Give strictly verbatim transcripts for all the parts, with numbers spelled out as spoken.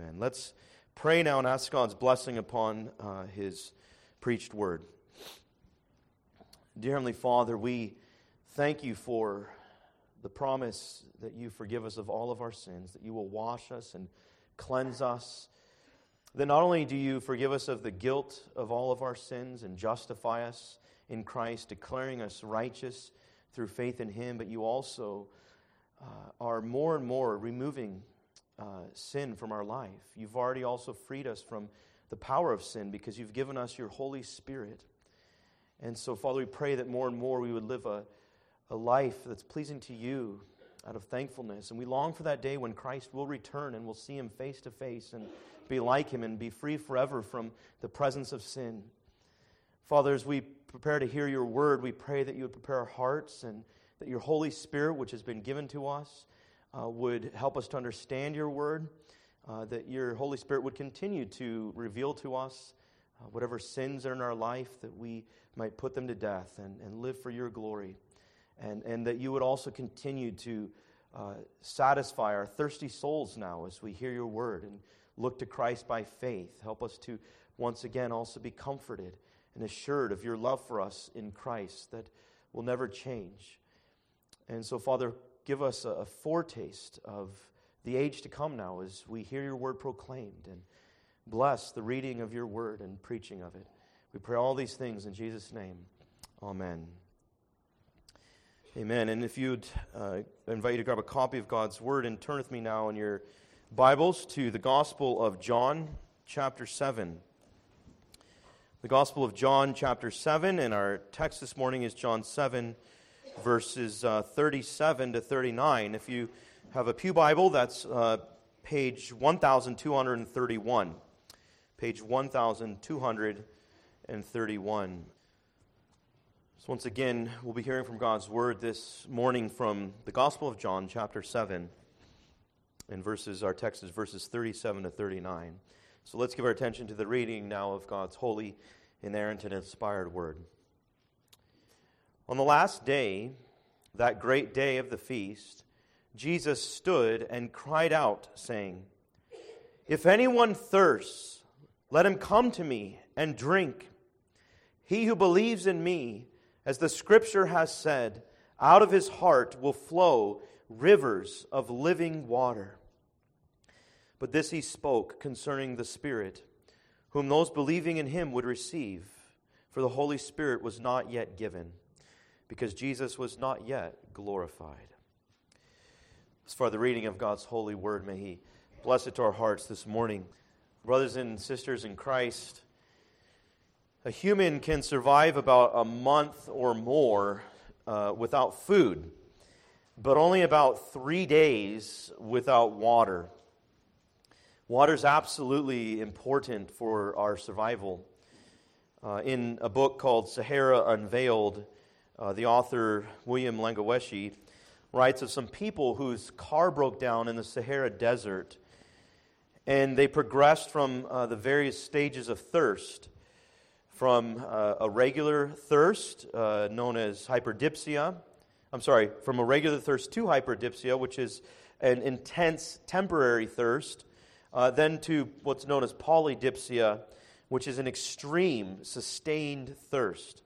Amen. Let's pray now and ask God's blessing upon uh, His preached word. Dear Heavenly Father, we thank You for the promise that You forgive us of all of our sins, that You will wash us and cleanse us. That not only do You forgive us of the guilt of all of our sins and justify us in Christ, declaring us righteous through faith in Him, but You also uh, are more and more removing uh, sin from our life. You've already also freed us from the power of sin because You've given us Your Holy Spirit. And so, Father, we pray that more and more we would live a, a life that's pleasing to You out of thankfulness. And we long for that day when Christ will return and we'll see Him face to face and be like Him and be free forever from the presence of sin. Father, as we prepare to hear Your word, we pray that You would prepare our hearts and that Your Holy Spirit, which has been given to us, uh, would help us to understand Your word, uh, that Your Holy Spirit would continue to reveal to us uh, whatever sins are in our life, that we might put them to death and, and live for Your glory, and, and that You would also continue to uh, satisfy our thirsty souls now as we hear Your word and look to Christ by faith. Help us to once again also be comforted and assured of Your love for us in Christ that will never change. And so, Father, give us a, a foretaste of the age to come now as we hear Your word proclaimed, and bless the reading of Your word and preaching of it. We pray all these things in Jesus' name. Amen. Amen. And if you'd uh, invite you to grab a copy of God's word and turn with me now in your Bibles to the Gospel of John, chapter seven. The Gospel of John, chapter seven, and our text this morning is John seven, verses uh, thirty-seven to thirty-nine. If you have a pew Bible, that's uh, page one thousand two hundred thirty-one. Page one thousand two hundred thirty-one. So once again, we'll be hearing from God's Word this morning from the Gospel of John, chapter seven. And verses, our text is verses thirty-seven to thirty-nine. So let's give our attention to the reading now of God's holy, inerrant, and inspired Word. On the last day, that great day of the feast, Jesus stood and cried out, saying, "If anyone thirsts, let him come to me and drink. He who believes in me, as the Scripture has said, out of his heart will flow rivers of living water." But this he spoke concerning the Spirit, whom those believing in Him would receive, for the Holy Spirit was not yet given, because Jesus was not yet glorified. As for the reading of God's holy word, may He bless it to our hearts this morning. Brothers and sisters in Christ, a human can survive about a month or more uh, without food, but only about three days without water. Water is absolutely important for our survival. Uh, in a book called Sahara Unveiled, uh, the author William Langewiesche writes of some people whose car broke down in the Sahara Desert, and they progressed from uh, the various stages of thirst, from uh, a regular thirst uh, known as hyperdipsia. I'm sorry, from a regular thirst to hyperdipsia, which is an intense temporary thirst, uh, then to what's known as polydipsia, which is an extreme, sustained thirst.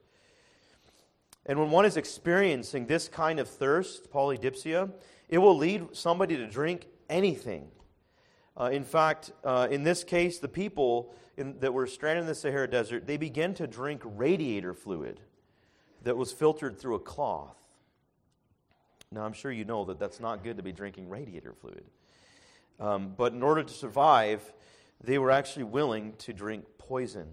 And when one is experiencing this kind of thirst, polydipsia, it will lead somebody to drink anything. Uh, in fact, uh, in this case, the people in, that were stranded in the Sahara Desert, they began to drink radiator fluid that was filtered through a cloth. Now, I'm sure you know that that's not good to be drinking radiator fluid. Um, but in order to survive, they were actually willing to drink poison.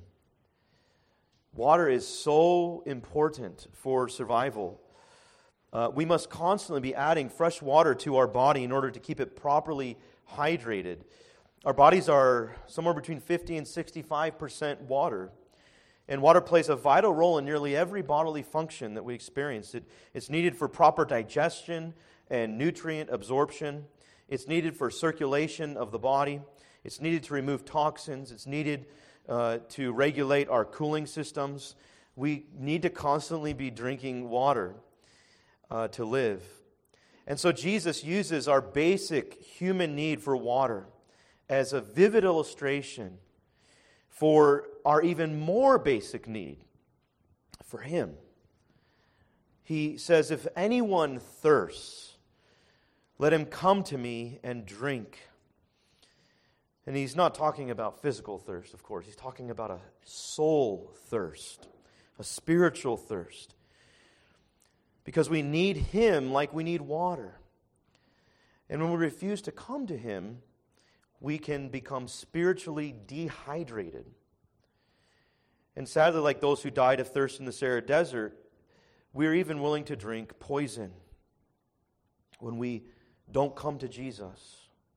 Water is so important for survival. Uh, we must constantly be adding fresh water to our body in order to keep it properly hydrated. Our bodies are somewhere between fifty and sixty-five percent water. And water plays a vital role in nearly every bodily function that we experience. It, it's needed for proper digestion and nutrient absorption. It's needed for circulation of the body. It's needed to remove toxins. It's needed uh, to regulate our cooling systems. We need to constantly be drinking water uh, to live. And so Jesus uses our basic human need for water as a vivid illustration for our even more basic need, for Him. He says, if anyone thirsts, let him come to me and drink. And He's not talking about physical thirst, of course. He's talking about a soul thirst, a spiritual thirst. Because we need Him like we need water. And when we refuse to come to Him, we can become spiritually dehydrated. And sadly, like those who died of thirst in the Sahara Desert, we are even willing to drink poison when we don't come to Jesus.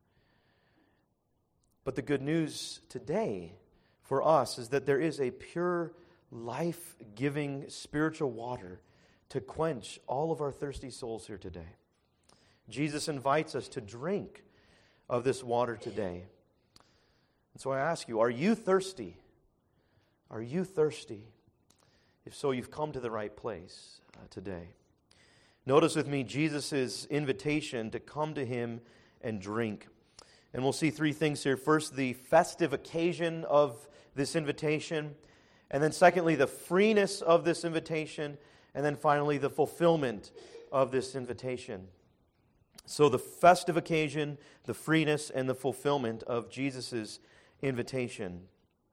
But the good news today for us is that there is a pure, life-giving spiritual water to quench all of our thirsty souls here today. Jesus invites us to drink of this water today. And so I ask you, are you thirsty? Are you thirsty? If so, you've come to the right place uh, today. Notice with me Jesus' invitation to come to Him and drink. And we'll see three things here. First, the festive occasion of this invitation. And then secondly, the freeness of this invitation. And then finally, the fulfillment of this invitation. So the festive occasion, the freeness, and the fulfillment of Jesus' invitation.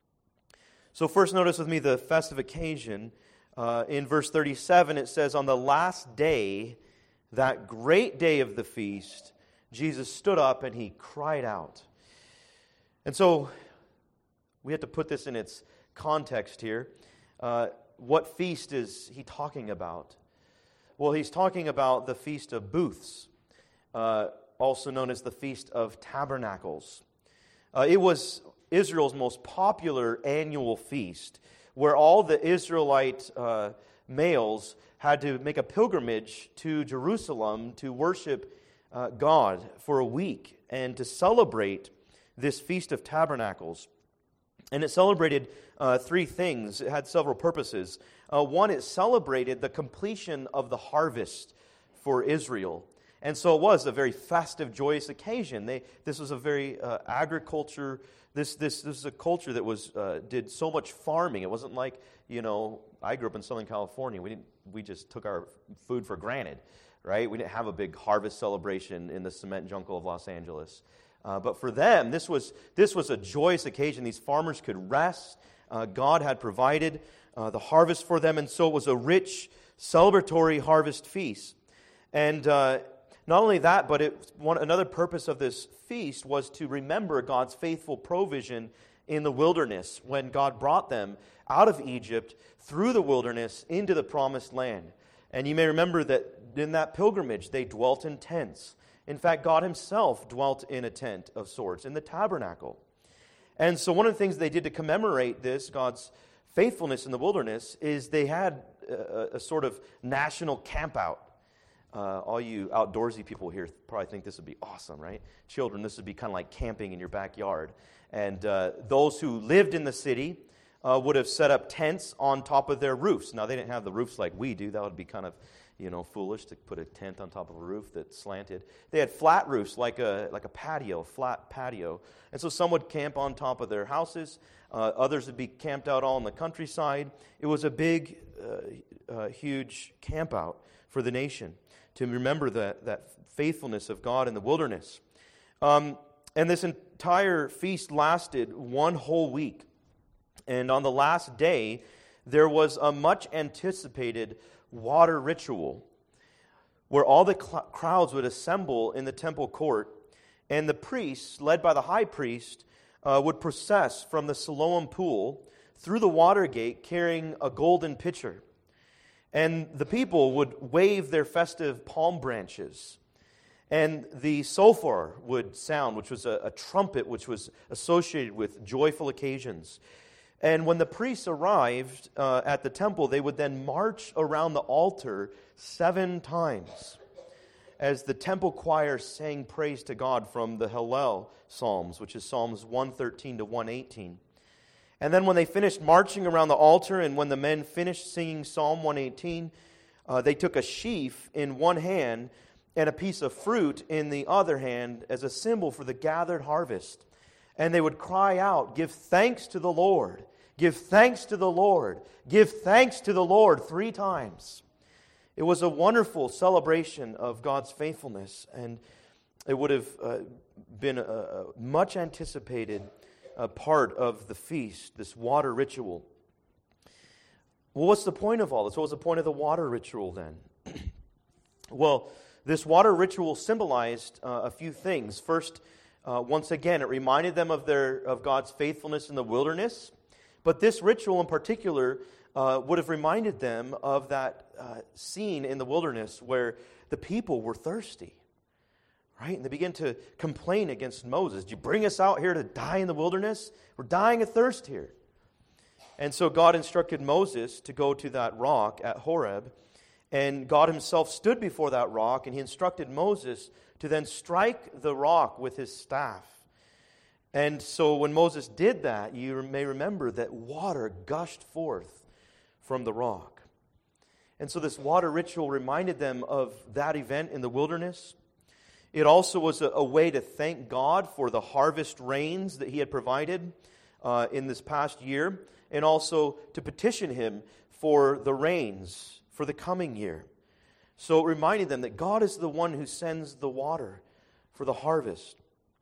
So first notice with me the festive occasion. Uh, in verse thirty-seven it says, on the last day, that great day of the feast, Jesus stood up and He cried out. And so we have to put this in its context here. Uh, what feast is He talking about? Well, He's talking about the Feast of Booths, uh, also known as the Feast of Tabernacles. Uh, it was Israel's most popular annual feast, where all the Israelite uh, males had to make a pilgrimage to Jerusalem to worship uh, God for a week and to celebrate this Feast of Tabernacles. And it celebrated uh, three things. It had several purposes. Uh, one, it celebrated the completion of the harvest for Israel. And so it was a very festive, joyous occasion. They, this was a very uh, agriculture, this, this this is a culture that was uh, did so much farming. It wasn't like, you know, I grew up in Southern California. We didn't we just took our food for granted, right? We didn't have a big harvest celebration in the cement jungle of Los Angeles. Uh, but for them, this was this was a joyous occasion. These farmers could rest. Uh, God had provided uh, the harvest for them, and so it was a rich, celebratory harvest feast. And uh, not only that, but it, one, another purpose of this feast was to remember God's faithful provision in the wilderness when God brought them out of Egypt through the wilderness into the promised land. And you may remember that in that pilgrimage, they dwelt in tents. In fact, God Himself dwelt in a tent of sorts, in the tabernacle. And so one of the things they did to commemorate this, God's faithfulness in the wilderness, is they had a, a sort of national campout. Uh, all you outdoorsy people here probably think this would be awesome, right? Children, this would be kind of like camping in your backyard. And uh, those who lived in the city uh, would have set up tents on top of their roofs. Now, they didn't have the roofs like we do. That would be kind of, you know, foolish to put a tent on top of a roof that's slanted. They had flat roofs, like a like a patio, flat patio. And so some would camp on top of their houses. Uh, others would be camped out all in the countryside. It was a big, uh, uh, huge camp out for the nation to remember that, that faithfulness of God in the wilderness. Um, and this entire feast lasted one whole week. And on the last day, there was a much anticipated water ritual where all the cl- crowds would assemble in the temple court, and the priests, led by the high priest, uh, would process from the Siloam pool through the water gate carrying a golden pitcher. And the people would wave their festive palm branches. And the shofar would sound, which was a, a trumpet which was associated with joyful occasions. And when the priests arrived uh, at the temple, they would then march around the altar seven times as the temple choir sang praise to God from the Hallel Psalms, which is Psalms one thirteen to one eighteen. And then when they finished marching around the altar, and when the men finished singing Psalm one eighteen, uh, they took a sheaf in one hand and a piece of fruit in the other hand as a symbol for the gathered harvest. And they would cry out, "Give thanks to the Lord, give thanks to the Lord, give thanks to the Lord," three times. It was a wonderful celebration of God's faithfulness, and it would have uh, been a, a much anticipated uh, part of the feast, this water ritual. Well, what's the point of all this? What was the point of the water ritual then? Well, this water ritual symbolized uh, a few things. First, uh, once again, it reminded them of their of God's faithfulness in the wilderness. But this ritual in particular uh, would have reminded them of that uh, scene in the wilderness where the people were thirsty. Right? And they begin to complain against Moses. "Did you bring us out here to die in the wilderness? We're dying of thirst here." And so God instructed Moses to go to that rock at Horeb. And God himself stood before that rock, and he instructed Moses to then strike the rock with his staff. And so when Moses did that, you may remember that water gushed forth from the rock. And so this water ritual reminded them of that event in the wilderness. It also was a, a way to thank God for the harvest rains that he had provided uh, in this past year, and also to petition him for the rains for the coming year. So it reminded them that God is the one who sends the water for the harvest.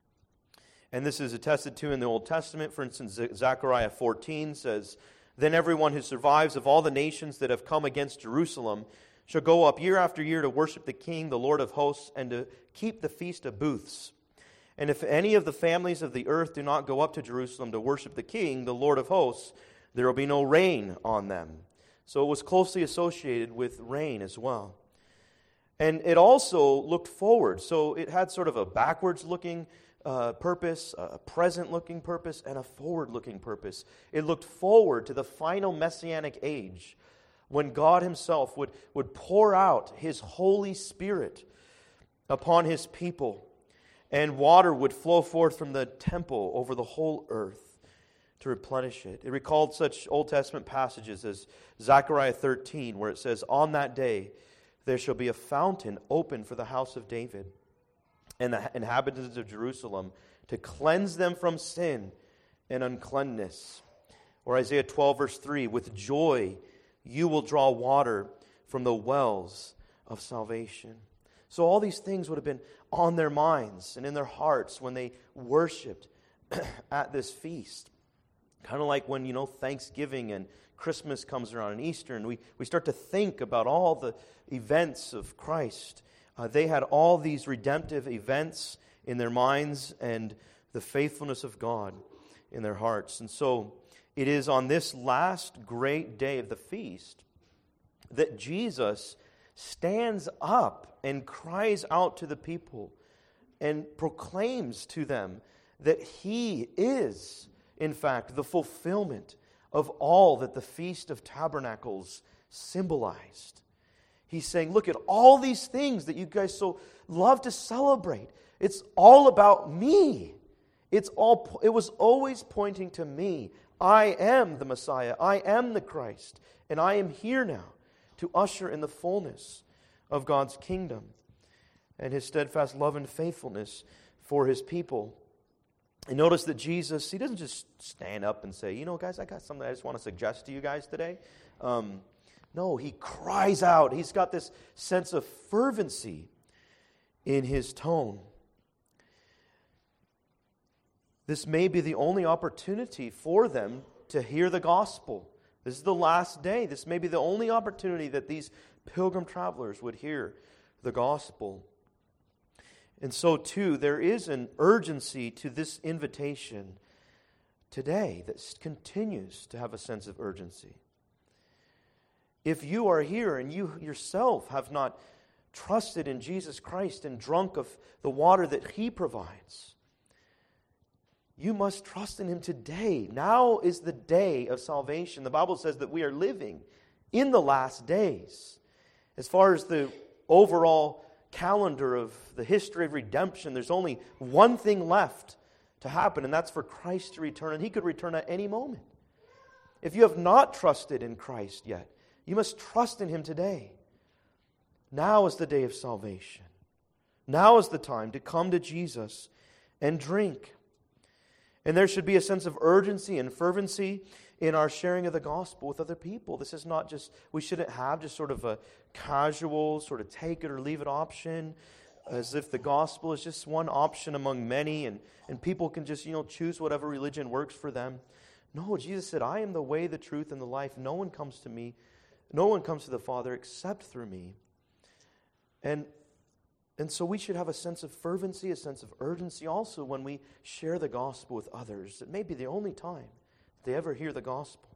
And this is attested to in the Old Testament. For instance, Zechariah fourteen says, "Then everyone who survives of all the nations that have come against Jerusalem shall go up year after year to worship the King, the Lord of hosts, and to keep the Feast of Booths. And if any of the families of the earth do not go up to Jerusalem to worship the King, the Lord of hosts, there will be no rain on them." So it was closely associated with rain as well. And it also looked forward. So it had sort of a backwards-looking uh, purpose, a present-looking purpose, and a forward-looking purpose. It looked forward to the final Messianic age when God himself would, would pour out his Holy Spirit upon his people, and water would flow forth from the temple over the whole earth to replenish it. It recalled such Old Testament passages as Zechariah thirteen, where it says, "On that day there shall be a fountain open for the house of David and the inhabitants of Jerusalem to cleanse them from sin and uncleanness." Or Isaiah twelve, verse three, "With joy you will draw water from the wells of salvation." So all these things would have been on their minds and in their hearts when they worshipped at this feast. Kind of like when, you know, Thanksgiving and Christmas comes around and Easter, and we, we start to think about all the events of Christ. Uh, they had all these redemptive events in their minds and the faithfulness of God in their hearts. And so it is on this last great day of the feast that Jesus stands up and cries out to the people and proclaims to them that he is, in fact, the fulfillment of all that the Feast of Tabernacles symbolized. He's saying, look at all these things that you guys so love to celebrate. It's all about me. It's all. It was always pointing to me. I am the Messiah. I am the Christ. And I am here now to usher in the fullness of God's kingdom and his steadfast love and faithfulness for his people. And notice that Jesus, he doesn't just stand up and say, you know, guys, I got something I just want to suggest to you guys today. Um, no, he cries out. He's got this sense of fervency in his tone. This may be the only opportunity for them to hear the gospel. This is the last day. This may be the only opportunity that these pilgrim travelers would hear the gospel. And so, too, there is an urgency to this invitation today that continues to have a sense of urgency. If you are here and you yourself have not trusted in Jesus Christ and drunk of the water that he provides, you must trust in him today. Now is the day of salvation. The Bible says that we are living in the last days. As far as the overall calendar of the history of redemption, there's only one thing left to happen, and that's for Christ to return, and he could return at any moment. If you have not trusted in Christ yet, you must trust in him today. Now is the day of salvation. Now is the time to come to Jesus and drink. And there should be a sense of urgency and fervency in our sharing of the gospel with other people. This is not just, we shouldn't have just sort of a casual, sort of take it or leave it option, as if the gospel is just one option among many, and, and people can just, you know, choose whatever religion works for them. No, Jesus said, I am the way, the truth, and the life. No one comes to me, no one comes to the Father except through me. And And so we should have a sense of fervency, a sense of urgency also when we share the gospel with others. It may be the only time they ever hear the gospel.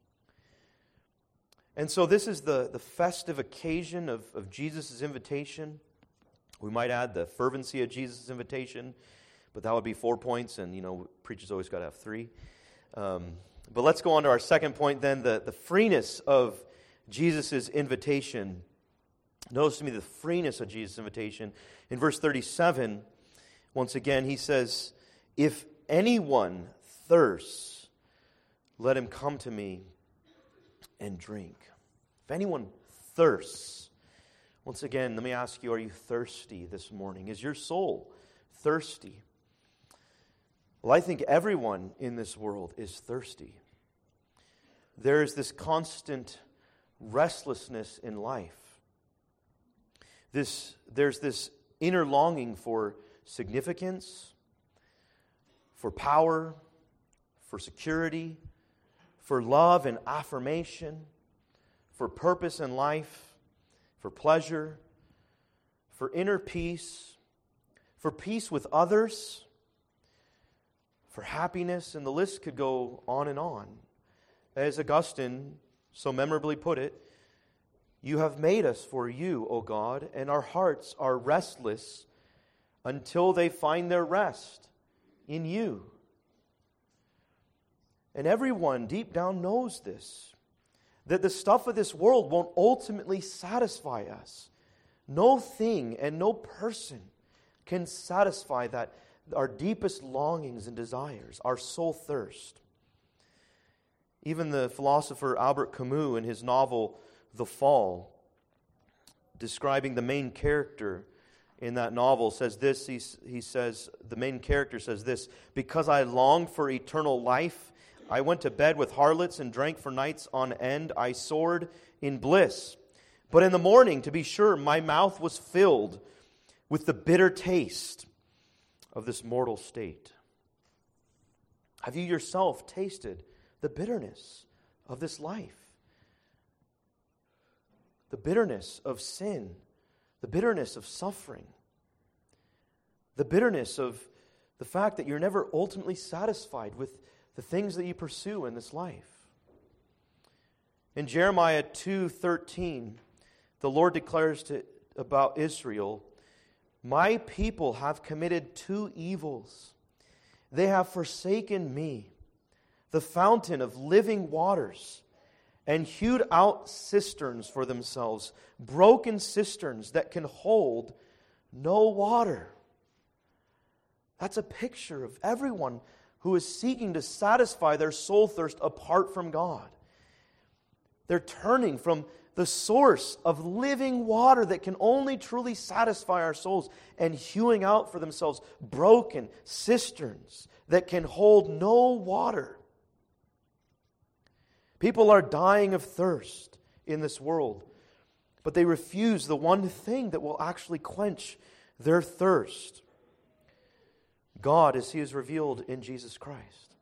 And so this is the, the festive occasion of, of Jesus' invitation. We might add the fervency of Jesus' invitation, but that would be four points, and, you know, preachers always got to have three. Um, but let's go on to our second point then, the, the freeness of Jesus' invitation. Notice to me the freeness of Jesus' invitation. In verse thirty-seven, once again, he says, if anyone thirsts, let him come to me and drink. If anyone thirsts, once again, let me ask you, are you thirsty this morning? Is your soul thirsty? Well, I think everyone in this world is thirsty. There is this constant restlessness in life. This, there's this inner longing for significance, for power, for security, for love and affirmation, for purpose in life, for pleasure, for inner peace, for peace with others, for happiness, and the list could go on and on. As Augustine so memorably put it, you have made us for you, O God, and our hearts are restless until they find their rest in you. And everyone deep down knows this, that the stuff of this world won't ultimately satisfy us. No thing and no person can satisfy that, our deepest longings and desires, our soul thirst. Even the philosopher Albert Camus in his novel The Fall, describing the main character in that novel, says this. He, he says, the main character says this, because I longed for eternal life, I went to bed with harlots and drank for nights on end. I soared in bliss. But in the morning, to be sure, my mouth was filled with the bitter taste of this mortal state. Have you yourself tasted the bitterness of this life? The bitterness of sin, the bitterness of suffering, the bitterness of the fact that you're never ultimately satisfied with the things that you pursue in this life. In Jeremiah two thirteen, the Lord declares to, about Israel, my people have committed two evils. They have forsaken me, the fountain of living waters, and hewed out cisterns for themselves, broken cisterns that can hold no water. That's a picture of everyone who is seeking to satisfy their soul thirst apart from God. They're turning from the source of living water that can only truly satisfy our souls and hewing out for themselves broken cisterns that can hold no water. People are dying of thirst in this world, but they refuse the one thing that will actually quench their thirst. God, as He is revealed in Jesus Christ.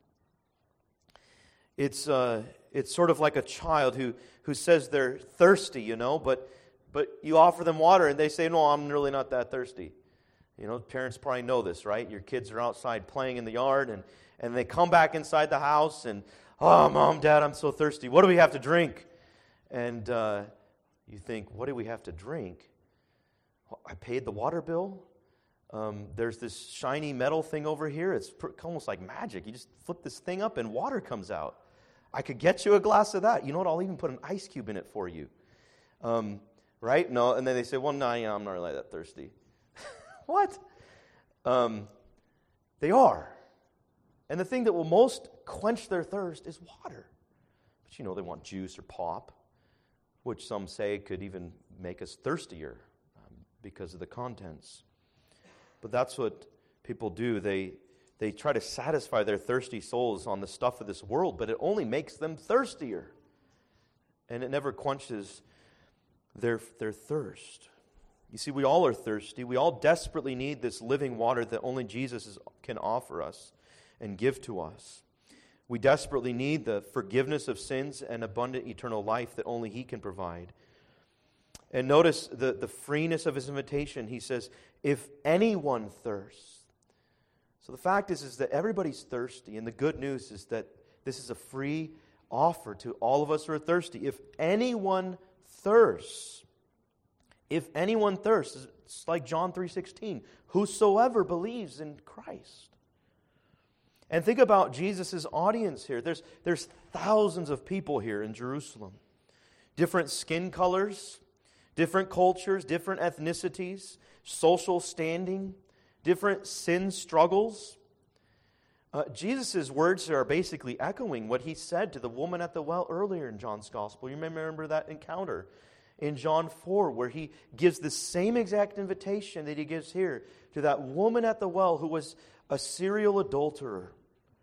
It's uh, it's sort of like a child who, who says they're thirsty, you know, but but you offer them water and they say, no, I'm really not that thirsty. You know, parents probably know this, right? Your kids are outside playing in the yard and, and they come back inside the house and, oh, Mom, Dad, I'm so thirsty. What do we have to drink? And uh, you think, what do we have to drink? Well, I paid the water bill. Um, there's this shiny metal thing over here. It's pr- almost like magic. You just flip this thing up and water comes out. I could get you a glass of that. You know what? I'll even put an ice cube in it for you. Um, right? No. And then they say, well, no, yeah, I'm not really that thirsty. What? Um, they are. And the thing that will most quench their thirst is water. But you know, they want juice or pop, which some say could even make us thirstier um, because of the contents. But that's what people do. They they try to satisfy their thirsty souls on the stuff of this world, but it only makes them thirstier. And it never quenches their, their thirst. You see, we all are thirsty. We all desperately need this living water that only Jesus is, can offer us and give to us. We desperately need the forgiveness of sins and abundant eternal life that only He can provide. And notice the, the freeness of His invitation. He says, if anyone thirsts. So the fact is, is that everybody's thirsty, and the good news is that this is a free offer to all of us who are thirsty. If anyone thirsts, if anyone thirsts, it's like John three sixteen, whosoever believes in Christ. And think about Jesus' audience here. There's, there's thousands of people here in Jerusalem. Different skin colors, different cultures, different ethnicities, social standing, different sin struggles. Uh, Jesus' words are basically echoing what He said to the woman at the well earlier in John's Gospel. You may remember that encounter in John four, where He gives the same exact invitation that He gives here to that woman at the well who was a serial adulterer,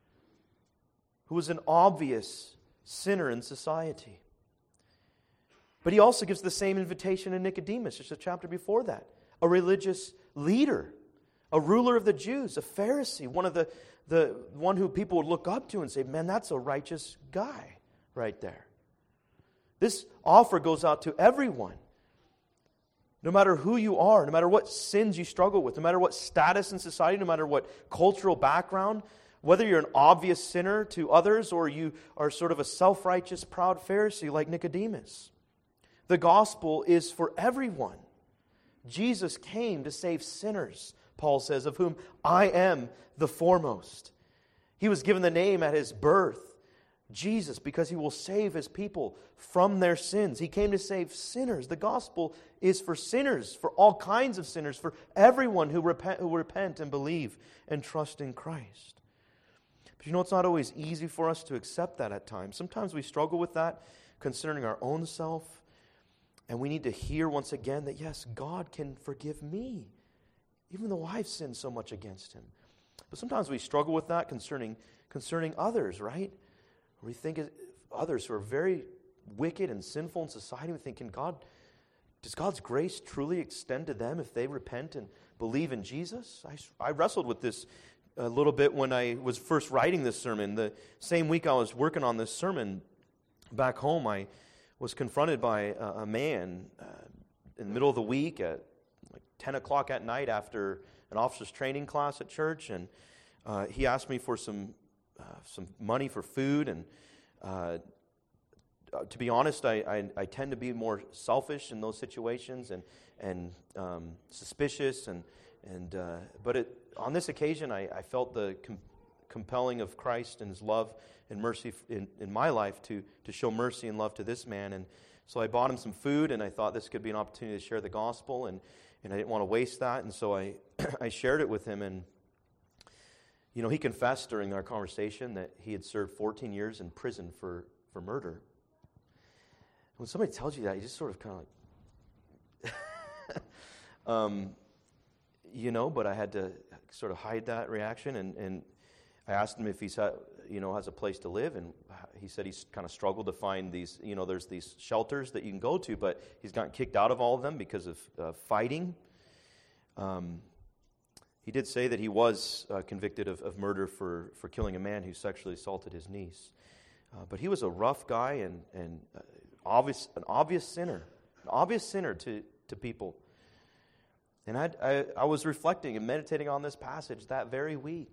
who was an obvious sinner in society. But He also gives the same invitation to Nicodemus, just a chapter before that, a religious leader, a ruler of the Jews, a Pharisee, one of the, the one who people would look up to and say, man, that's a righteous guy right there. This offer goes out to everyone. No matter who you are, no matter what sins you struggle with, no matter what status in society, no matter what cultural background, whether you're an obvious sinner to others or you are sort of a self-righteous, proud Pharisee like Nicodemus. The gospel is for everyone. Jesus came to save sinners, Paul says, of whom I am the foremost. He was given the name at His birth, Jesus, because He will save His people from their sins. He came to save sinners. The gospel is for sinners, for all kinds of sinners, for everyone who repent, who repent and believe and trust in Christ. But you know, it's not always easy for us to accept that at times. Sometimes we struggle with that concerning our own self. And we need to hear once again that, yes, God can forgive me, even though I've sinned so much against Him. But sometimes we struggle with that concerning, concerning others, right? We think of others who are very wicked and sinful in society. We think, can God, does God's grace truly extend to them if they repent and believe in Jesus? I, I wrestled with this a little bit when I was first writing this sermon. The same week I was working on this sermon back home, I was confronted by a, a man uh, in the middle of the week at like ten o'clock at night after an officer's training class at church, and uh, he asked me for some uh, some money for food. And uh, to be honest, I, I, I tend to be more selfish in those situations and and um, suspicious, and and uh, but it, on this occasion, I, I felt the com- compelling of Christ and His love and mercy in, in my life to, to show mercy and love to this man. And so I bought him some food, and I thought this could be an opportunity to share the gospel, and, and I didn't want to waste that. And so I, I shared it with him. And, you know, he confessed during our conversation that he had served fourteen years in prison for, for murder. When somebody tells you that, you just sort of kind of like, um, you know, but I had to sort of hide that reaction, and, and I asked him if he's had, you know, has a place to live, and he said he's kind of struggled to find these, you know, there's these shelters that you can go to, but he's gotten kicked out of all of them because of uh, fighting. Um, he did say that he was uh, convicted of, of murder for, for killing a man who sexually assaulted his niece. Uh, but he was a rough guy and, and uh, obvious, an obvious sinner, an obvious sinner to, to people. And I, I, I was reflecting and meditating on this passage that very week.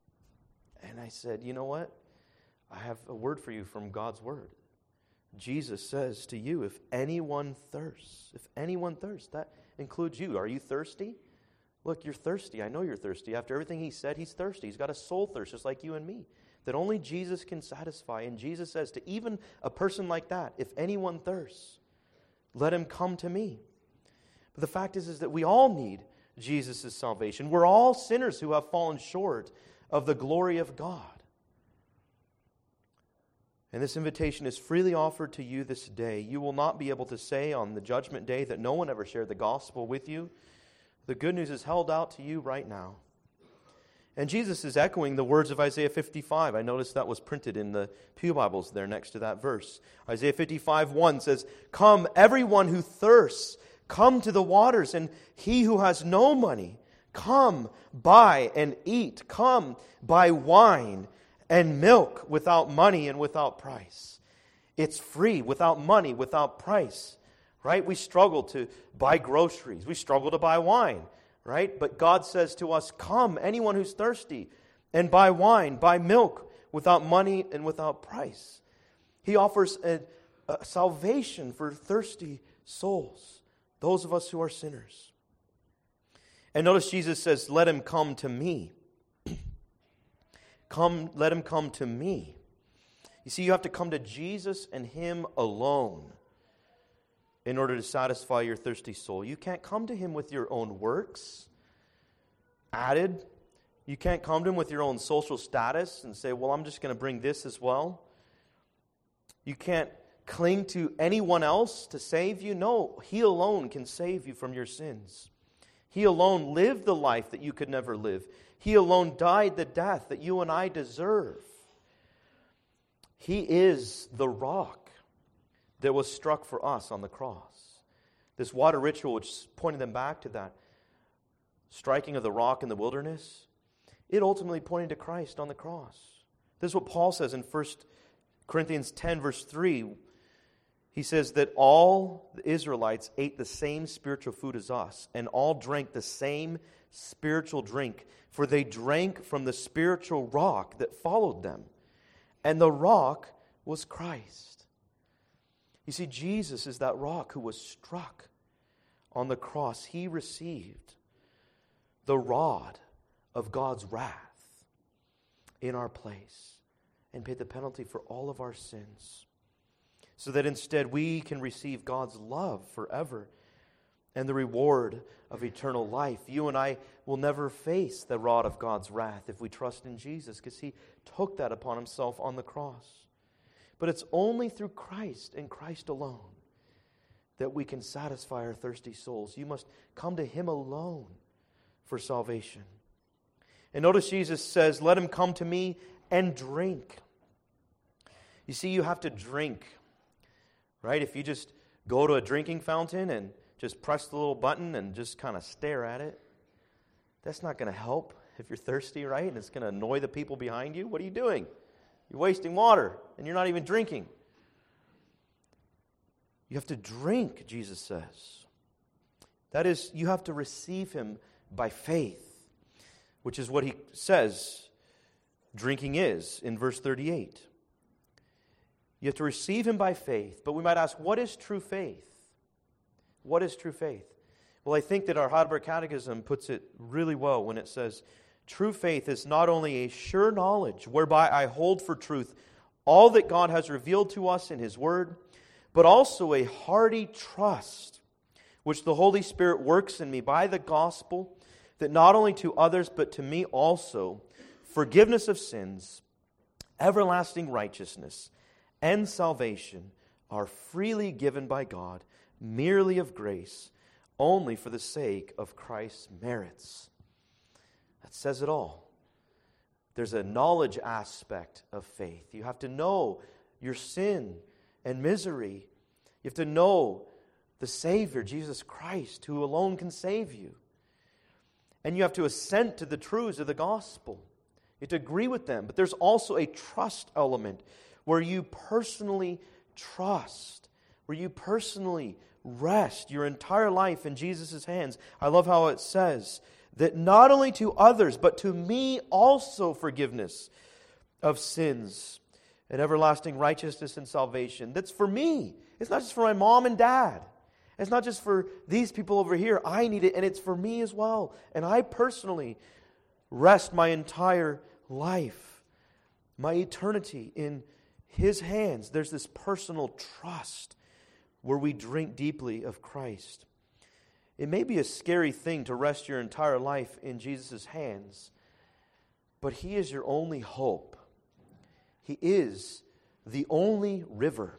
And I said, you know what? I have a word for you from God's word. Jesus says to you, if anyone thirsts, if anyone thirsts, that includes you. Are you thirsty? Look, you're thirsty. I know you're thirsty. After everything He said, He's thirsty. He's got a soul thirst, just like you and me, that only Jesus can satisfy. And Jesus says to even a person like that, if anyone thirsts, let him come to me. But the fact is, is that we all need Jesus' salvation. We're all sinners who have fallen short of the glory of God. And this invitation is freely offered to you this day. You will not be able to say on the judgment day that no one ever shared the gospel with you. The good news is held out to you right now. And Jesus is echoing the words of Isaiah fifty-five. I noticed that was printed in the Pew Bibles there next to that verse. Isaiah fifty-five one says, "Come, everyone who thirsts, come to the waters, and he who has no money, come, buy and eat. Come, buy wine and milk without money and without price." It's free, without money, without price. Right? We struggle to buy groceries. We struggle to buy wine. Right? But God says to us, come, anyone who's thirsty, and buy wine, buy milk without money and without price. He offers a, a salvation for thirsty souls, those of us who are sinners. And notice Jesus says, let him come to me. Come, let him come to me. You see, you have to come to Jesus and him alone in order to satisfy your thirsty soul. You can't come to him with your own works added. You can't come to him with your own social status and say, well, I'm just going to bring this as well. You can't cling to anyone else to save you. No, he alone can save you from your sins. He alone lived the life that you could never live. He alone died the death that you and I deserve. He is the rock that was struck for us on the cross. This water ritual, which pointed them back to that striking of the rock in the wilderness, it ultimately pointed to Christ on the cross. This is what Paul says in First Corinthians ten, verse three. He says that all the Israelites ate the same spiritual food as us, and all drank the same spiritual drink, for they drank from the spiritual rock that followed them, and the rock was Christ. You see, Jesus is that rock who was struck on the cross. He received the rod of God's wrath in our place and paid the penalty for all of our sins, so that instead we can receive God's love forever and the reward of eternal life. You and I will never face the rod of God's wrath if we trust in Jesus, because he took that upon himself on the cross. But it's only through Christ and Christ alone that we can satisfy our thirsty souls. You must come to him alone for salvation. And notice Jesus says, let him come to me and drink. You see, you have to drink, right? If you just go to a drinking fountain and just press the little button and just kind of stare at it, that's not going to help if you're thirsty, right? And it's going to annoy the people behind you. What are you doing? You're wasting water, and you're not even drinking. You have to drink, Jesus says. That is, you have to receive him by faith, which is what he says drinking is in verse thirty-eight. You have to receive him by faith. But we might ask, what is true faith? What is true faith? Well, I think that our Heidelberg Catechism puts it really well when it says, true faith is not only a sure knowledge whereby I hold for truth all that God has revealed to us in his word, but also a hearty trust which the Holy Spirit works in me by the gospel, that not only to others but to me also forgiveness of sins, everlasting righteousness, and salvation are freely given by God, merely of grace, only for the sake of Christ's merits. That says it all. There's a knowledge aspect of faith. You have to know your sin and misery. You have to know the Savior, Jesus Christ, who alone can save you. And you have to assent to the truths of the gospel. You have to agree with them. But there's also a trust element where you personally trust, where you personally rest your entire life in Jesus' hands. I love how it says that not only to others, but to me also forgiveness of sins and everlasting righteousness and salvation. That's for me. It's not just for my mom and dad. It's not just for these people over here. I need it, and it's for me as well. And I personally rest my entire life, my eternity in His hands. There's this personal trust where we drink deeply of Christ. It may be a scary thing to rest your entire life in Jesus' hands, but He is your only hope. He is the only river.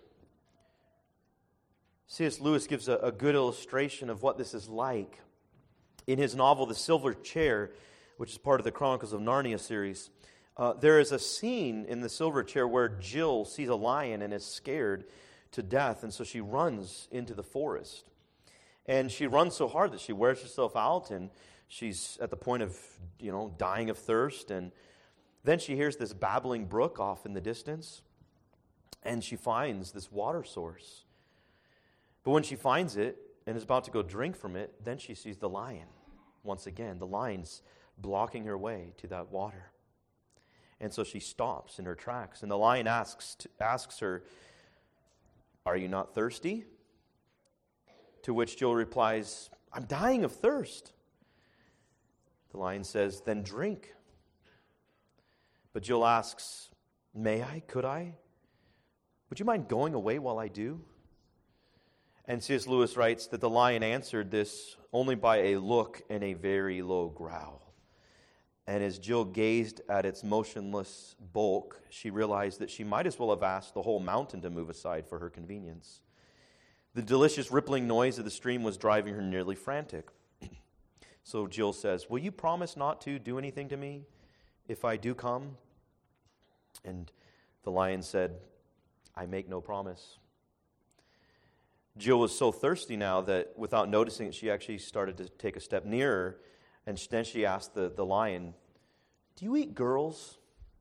C S Lewis gives a, a good illustration of what this is like. In his novel, The Silver Chair, which is part of the Chronicles of Narnia series, uh, there is a scene in the silver chair where Jill sees a lion and is scared to death, and so she runs into the forest. And she runs so hard that she wears herself out, and she's at the point of, you know, dying of thirst. And then she hears this babbling brook off in the distance, and she finds this water source. But when she finds it and is about to go drink from it, then she sees the lion. Once again, the lion's blocking her way to that water. And so she stops in her tracks, and the lion asks asks her, "Are you not thirsty?" To which Jill replies, "I'm dying of thirst." The lion says, "Then drink." But Jill asks, "May I? Could I? Would you mind going away while I do?" And C S Lewis writes that the lion answered this only by a look and a very low growl. And as Jill gazed at its motionless bulk, she realized that she might as well have asked the whole mountain to move aside for her convenience. The delicious rippling noise of the stream was driving her nearly frantic. So Jill says, "Will you promise not to do anything to me if I do come?" And the lion said, "I make no promise." Jill was so thirsty now that without noticing it, she actually started to take a step nearer. And then she asked the, the lion, "Do you eat girls?"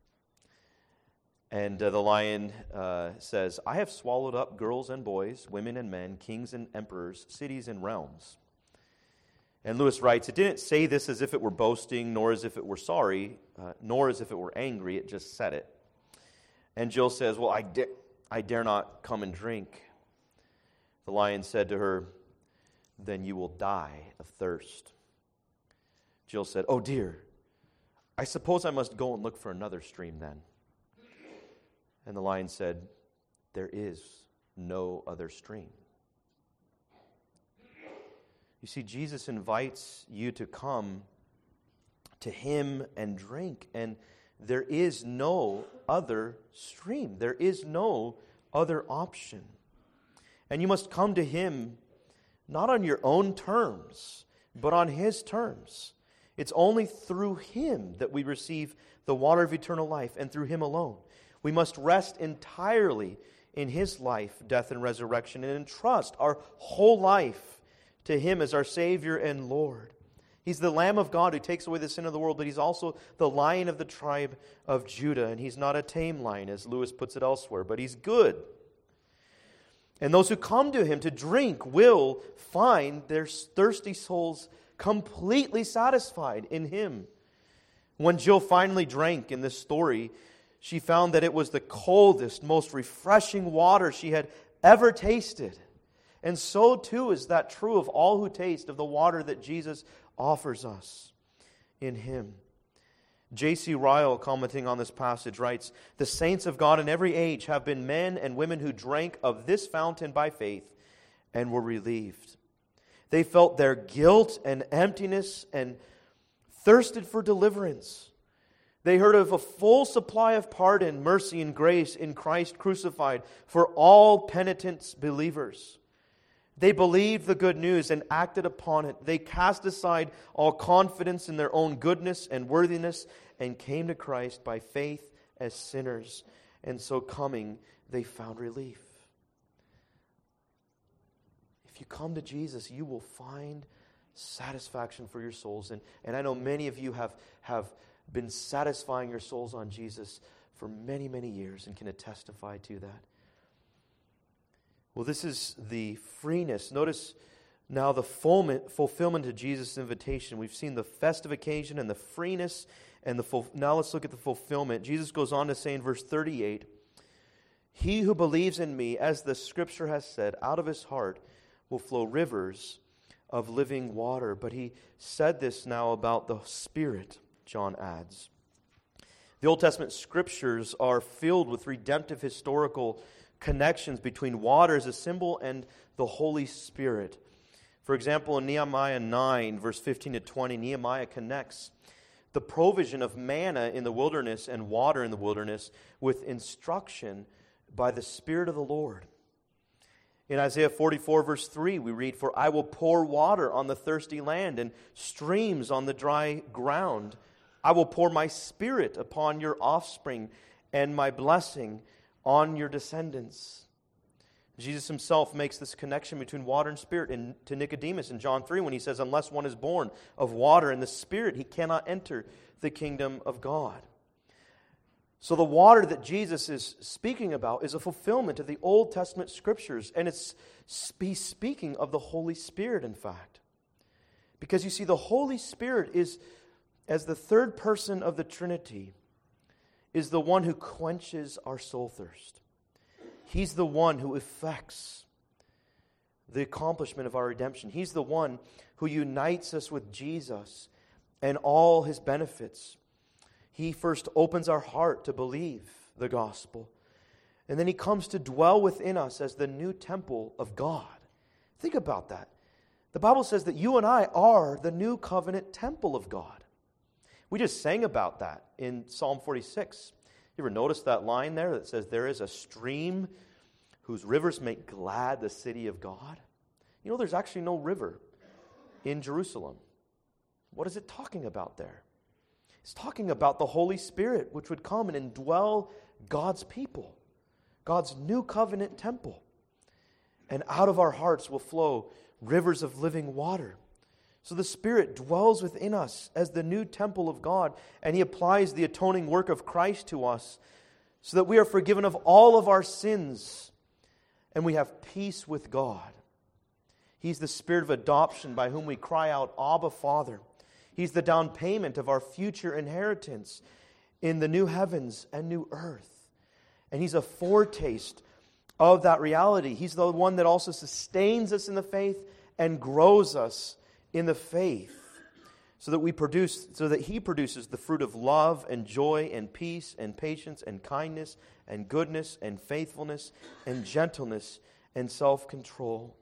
And uh, the lion uh, says, "I have swallowed up girls and boys, women and men, kings and emperors, cities and realms." And Lewis writes, "It didn't say this as if it were boasting, nor as if it were sorry, uh, nor as if it were angry. It just said it." And Jill says, "Well, I, da- I dare not come and drink." The lion said to her, "Then you will die of thirst." Jill said, "Oh dear, I suppose I must go and look for another stream then." And the lion said, "There is no other stream." You see, Jesus invites you to come to Him and drink, and there is no other stream. There is no other option. And you must come to Him not on your own terms, but on His terms. It's only through Him that we receive the water of eternal life, and through Him alone. We must rest entirely in His life, death, and resurrection, and entrust our whole life to Him as our Savior and Lord. He's the Lamb of God who takes away the sin of the world, but He's also the Lion of the tribe of Judah. And He's not a tame lion, as Lewis puts it elsewhere, but He's good. And those who come to Him to drink will find their thirsty souls completely satisfied in Him. When Jill finally drank in this story, she found that it was the coldest, most refreshing water she had ever tasted. And so too is that true of all who taste of the water that Jesus offers us in Him. J C Ryle, commenting on this passage, writes, "The saints of God in every age have been men and women who drank of this fountain by faith and were relieved. They felt their guilt and emptiness and thirsted for deliverance. They heard of a full supply of pardon, mercy, and grace in Christ crucified for all penitent believers. They believed the good news and acted upon it. They cast aside all confidence in their own goodness and worthiness and came to Christ by faith as sinners. And so coming, they found relief." If you come to Jesus, you will find satisfaction for your souls. And, and I know many of you have, have been satisfying your souls on Jesus for many, many years and can testify to that. Well, this is the freeness. Notice now the fulfillment of Jesus' invitation. We've seen the festive occasion and the freeness and the full, now let's look at the fulfillment. Jesus goes on to say in verse thirty-eight, "He who believes in me, as the Scripture has said, out of his heart will flow rivers of living water." But he said this now about the Spirit, John adds. The Old Testament Scriptures are filled with redemptive historical connections between water as a symbol and the Holy Spirit. For example, in Nehemiah nine, verse fifteen to twenty, Nehemiah connects the provision of manna in the wilderness and water in the wilderness with instruction by the Spirit of the Lord. In Isaiah forty-four, verse three, we read, "For I will pour water on the thirsty land and streams on the dry ground. I will pour my Spirit upon your offspring and my blessing on your descendants." Jesus himself makes this connection between water and Spirit in, to Nicodemus in John three when he says, "Unless one is born of water and the Spirit, he cannot enter the kingdom of God." So the water that Jesus is speaking about is a fulfillment of the Old Testament Scriptures, and it's he's speaking of the Holy Spirit, in fact. Because you see, the Holy Spirit is, as the third person of the Trinity, is the one who quenches our soul thirst. He's the one who effects the accomplishment of our redemption. He's the one who unites us with Jesus and all His benefits. He first opens our heart to believe the gospel, and then He comes to dwell within us as the new temple of God. Think about that. The Bible says that you and I are the new covenant temple of God. We just sang about that in Psalm forty-six. You ever notice that line there that says, "There is a stream whose rivers make glad the city of God"? You know, there's actually no river in Jerusalem. What is it talking about there? It's talking about the Holy Spirit, which would come and indwell God's people, God's new covenant temple. And out of our hearts will flow rivers of living water. So the Spirit dwells within us as the new temple of God, and He applies the atoning work of Christ to us so that we are forgiven of all of our sins and we have peace with God. He's the Spirit of adoption by whom we cry out, "Abba, Father." He's the down payment of our future inheritance in the new heavens and new earth. And He's a foretaste of that reality. He's the one that also sustains us in the faith and grows us in the faith, so that we produce, so that He produces the fruit of love and joy and peace and patience and kindness and goodness and faithfulness and gentleness and self-control.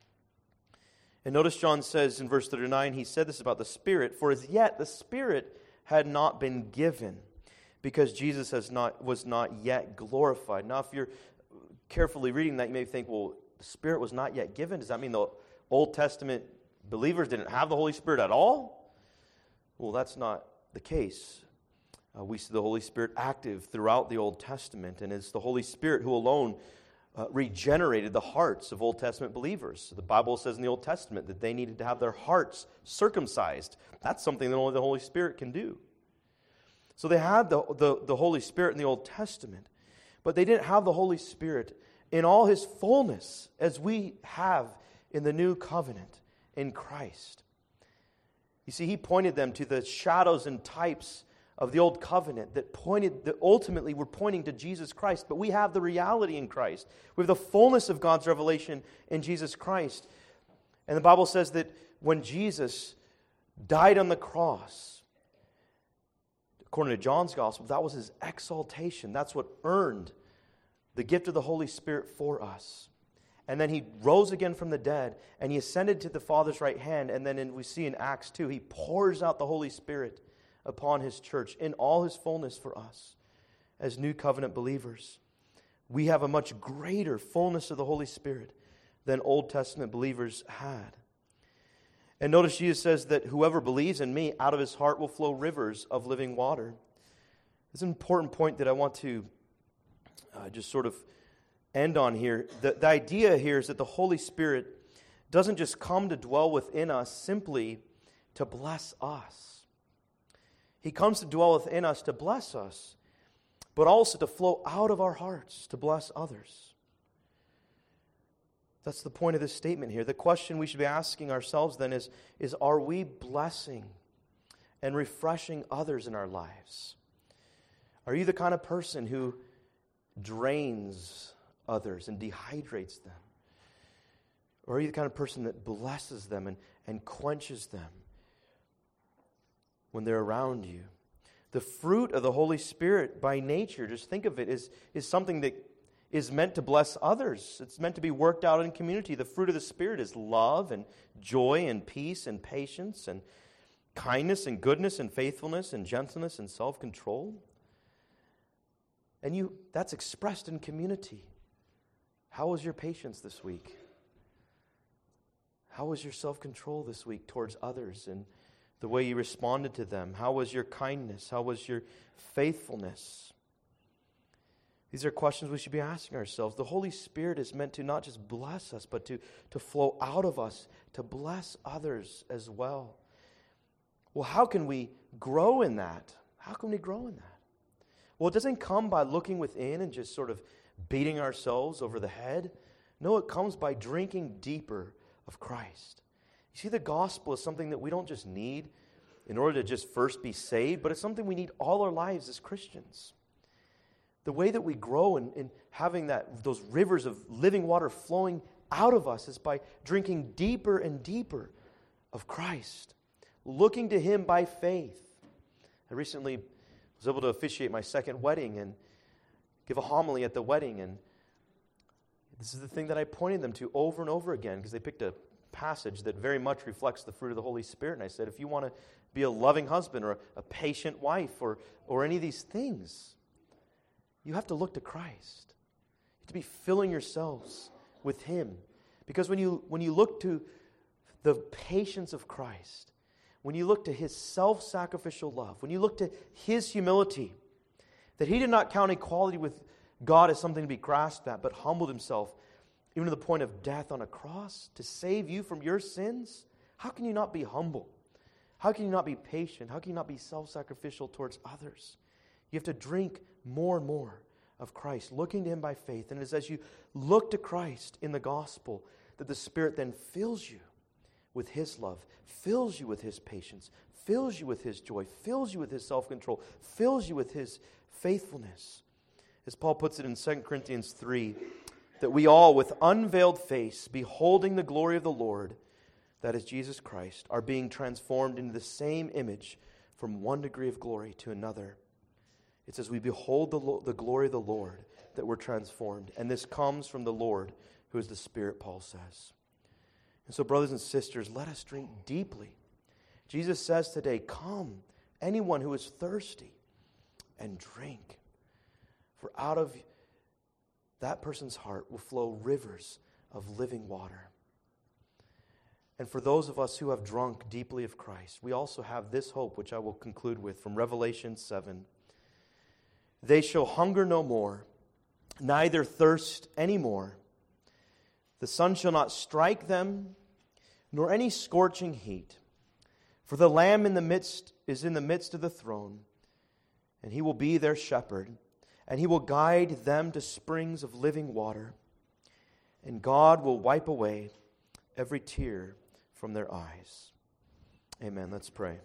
And notice John says in verse thirty-nine, he said this about the Spirit, "For as yet the Spirit had not been given, because Jesus has not was not yet glorified." Now, if you're carefully reading that, you may think, well, the Spirit was not yet given. Does that mean the Old Testament believers didn't have the Holy Spirit at all? Well, that's not the case. Uh, we see the Holy Spirit active throughout the Old Testament, and it's the Holy Spirit who alone uh, regenerated the hearts of Old Testament believers. The Bible says in the Old Testament that they needed to have their hearts circumcised. That's something that only the Holy Spirit can do. So they had the, the, the Holy Spirit in the Old Testament, but they didn't have the Holy Spirit in all His fullness as we have in the new covenant in Christ. You see, He pointed them to the shadows and types of the old covenant that pointed, that ultimately were pointing to Jesus Christ. But we have the reality in Christ. We have the fullness of God's revelation in Jesus Christ. And the Bible says that when Jesus died on the cross, according to John's Gospel, that was His exaltation. That's what earned the gift of the Holy Spirit for us. And then He rose again from the dead, and He ascended to the Father's right hand. And then in, we see in Acts two, He pours out the Holy Spirit upon His church in all His fullness for us as new covenant believers. We have a much greater fullness of the Holy Spirit than Old Testament believers had. And notice Jesus says that whoever believes in me, out of his heart will flow rivers of living water. It's an important point that I want to uh, just sort of end on here. The, the idea here is that the Holy Spirit doesn't just come to dwell within us simply to bless us. He comes to dwell within us to bless us, but also to flow out of our hearts to bless others. That's the point of this statement here. The question we should be asking ourselves then is, is are we blessing and refreshing others in our lives? Are you the kind of person who drains others and dehydrates them? Or are you the kind of person that blesses them and, and quenches them when they're around you? The fruit of the Holy Spirit by nature, just think of it, is, is something that is meant to bless others. It's meant to be worked out in community. The fruit of the Spirit is love and joy and peace and patience and kindness and goodness and faithfulness and gentleness and self-control. And you that's expressed in community. How was your patience this week? How was your self-control this week towards others and the way you responded to them? How was your kindness? How was your faithfulness? These are questions we should be asking ourselves. The Holy Spirit is meant to not just bless us, but to, to flow out of us, to bless others as well. Well, how can we grow in that? How can we grow in that? Well, it doesn't come by looking within and just sort of beating ourselves over the head. No, it comes by drinking deeper of Christ. You see, the gospel is something that we don't just need in order to just first be saved, but it's something we need all our lives as Christians. The way that we grow in, in having that those rivers of living water flowing out of us is by drinking deeper and deeper of Christ, looking to Him by faith. I recently was able to officiate my second wedding and give a homily at the wedding, and this is the thing that I pointed them to over and over again, because they picked a passage that very much reflects the fruit of the Holy Spirit. And I said, if you want to be a loving husband or a patient wife or, or any of these things, you have to look to Christ. You have to be filling yourselves with Him. Because when you, when you look to the patience of Christ, when you look to His self-sacrificial love, when you look to His humility, that He did not count equality with God as something to be grasped at, but humbled Himself even to the point of death on a cross to save you from your sins, how can you not be humble? How can you not be patient? How can you not be self-sacrificial towards others? You have to drink more and more of Christ, looking to Him by faith. And it is as you look to Christ in the gospel that the Spirit then fills you with His love, fills you with His patience, fills you with His joy, fills you with His self-control, fills you with His faithfulness. As Paul puts it in Second Corinthians three, that we all with unveiled face, beholding the glory of the Lord, that is Jesus Christ, are being transformed into the same image from one degree of glory to another. It's as we behold the, lo- the glory of the Lord that we're transformed. And this comes from the Lord, who is the Spirit, Paul says. And so, brothers and sisters, let us drink deeply. Jesus says today, come, anyone who is thirsty, and drink. For out of that person's heart will flow rivers of living water. And for those of us who have drunk deeply of Christ, we also have this hope, which I will conclude with from Revelation seven. They shall hunger no more, neither thirst any more. The sun shall not strike them, nor any scorching heat. For the Lamb in the midst is in the midst of the throne, and He will be their shepherd, and He will guide them to springs of living water. And God will wipe away every tear from their eyes. Amen. Let's pray.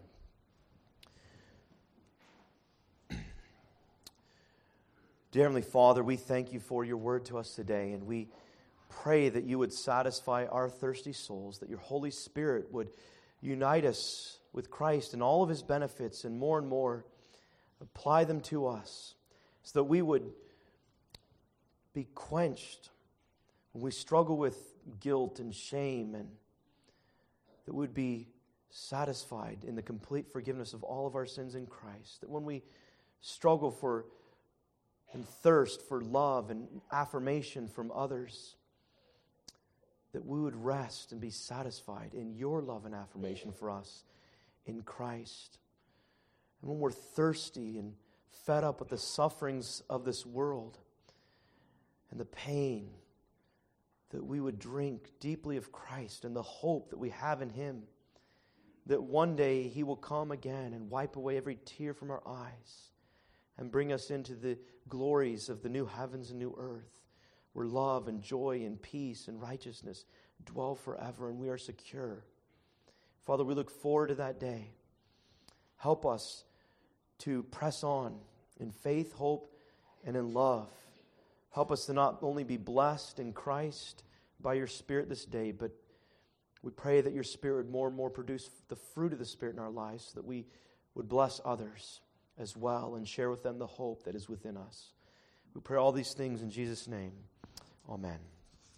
Dear Heavenly Father, we thank You for Your word to us today, and we pray that You would satisfy our thirsty souls, that Your Holy Spirit would unite us with Christ and all of His benefits, and more and more apply them to us, so that we would be quenched when we struggle with guilt and shame, and that we would be satisfied in the complete forgiveness of all of our sins in Christ. That when we struggle for and thirst for love and affirmation from others, that we would rest and be satisfied in Your love and affirmation for us in Christ. And when we're thirsty and fed up with the sufferings of this world and the pain, that we would drink deeply of Christ and the hope that we have in Him, that one day He will come again and wipe away every tear from our eyes and bring us into the glories of the new heavens and new earth, where love and joy and peace and righteousness dwell forever, and we are secure. Father, we look forward to that day. Help us to press on in faith, hope, and in love. Help us to not only be blessed in Christ by Your Spirit this day, but we pray that Your Spirit would more and more produce the fruit of the Spirit in our lives, so that we would bless others as well and share with them the hope that is within us. We pray all these things in Jesus' name. Amen.